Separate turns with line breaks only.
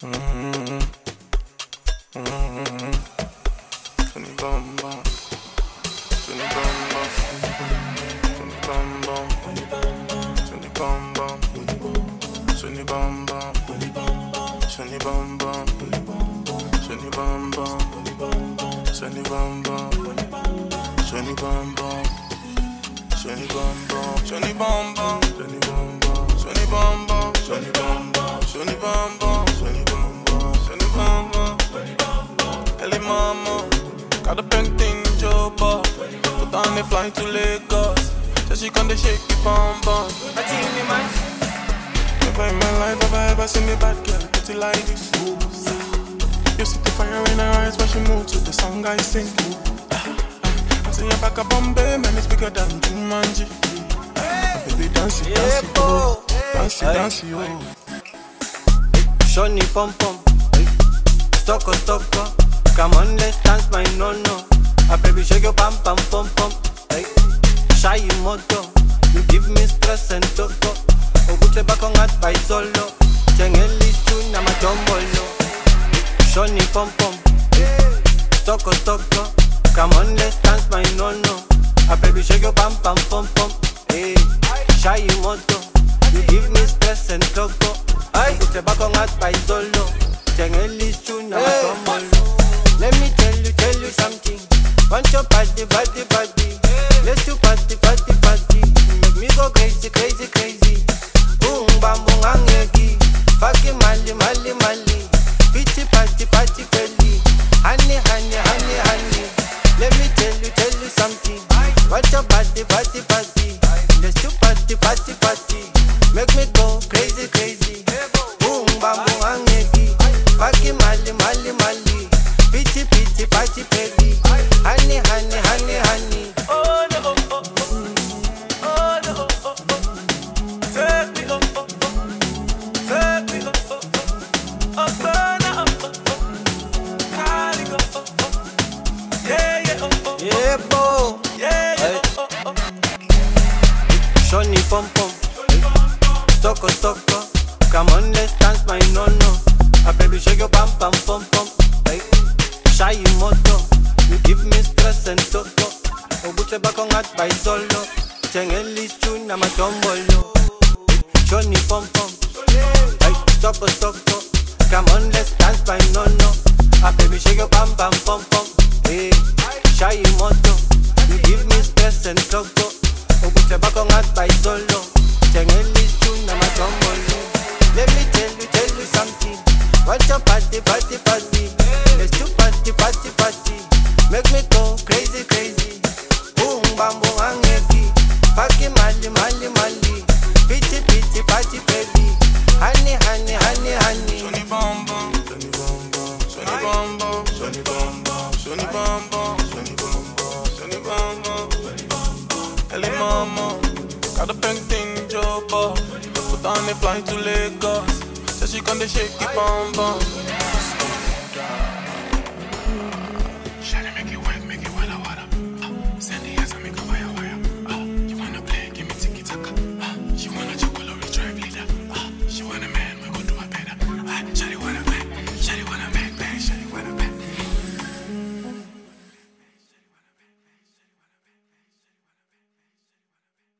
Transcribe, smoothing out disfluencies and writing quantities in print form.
Sonny bum bum, Sonny bum bum, Sonny bum bum, Sonny bum bum, Sonny bum bum, Sonny bum bum, Sonny bum bum, Sonny bum bum, Sonny bum bum, Sonny bum bum, Sonny bum bum, Sonny bum bum, Sonny bum bum, Sonny bum bum, Sonny bum bum, Sonny bum bum, Sonny bum bum. Ellie mama, got a painting job, put on the flight to Lagos. So she come to shake the bum bum. I tell me man, never in my life have I ever seen a bad girl put it like this. You see the fire in her eyes when she moves to the song I sing. I see her back a Bombay, man, it's bigger than Jumanji. Baby, dance it, oh, dance it, oh.
Shoni pom pom, stoko stoko. Come on, let's dance my no-no. A baby shake your pam pam pom pom. Hey, shy moto. You give me stress and toko. Ogute bako ngat by solo. Chengeli chuna ma jombolo. Shoni pom pom, stoko stoko. Come on, let's dance my no-no. A baby shake your pam pam pom pom. Hey, shy moto. You give me stress and toko. Ogute bako ngat by solo. Chengeli chuna ma jombolo. Let me tell you something. Want your body. Let's do party. Make me go crazy. Boom bam boom angeki. Fucking mali. Pitty party belly. Honey. Let me tell you something. Want your body. Let's do party. Make me go crazy. Boom bam boom angeki. Fucking mali. Pitty party baby. Honey.
Oh no, take me up, burn up, carry go,
Yeah, bo.
yeah.
Shoni pom pom, stoko. Come on, let's dance my no-no. A baby shake your pam pam pom pom. Hey, shy moto. You give me stress and toko. Ogute bako ngat by solo. Chengeli chuna ma jombolo. Shoni pom pom, hey, stoko. Come on, let's dance my no-no. A baby shake your pam pam pom pom. Hey, shy moto. You give me stress and toko. Ogute bako ngat by solo. Chengeli chuna ma jombolo. Let me tell you something. Want your party. Let's do party. Make me go crazy. Boom bam boom angeki. Fucking mali. Pitty party baby. Honey.
Sonny bum bum, Sonny bum bum, Sonny bum bum, Sonny bum bum, Sonny bum bum, Sonny bum bum, Sonny bum bum, Sonny bum bum. Ellie mama, got a painting job, put on the flight to Lagos. So she come to shake the bum bum.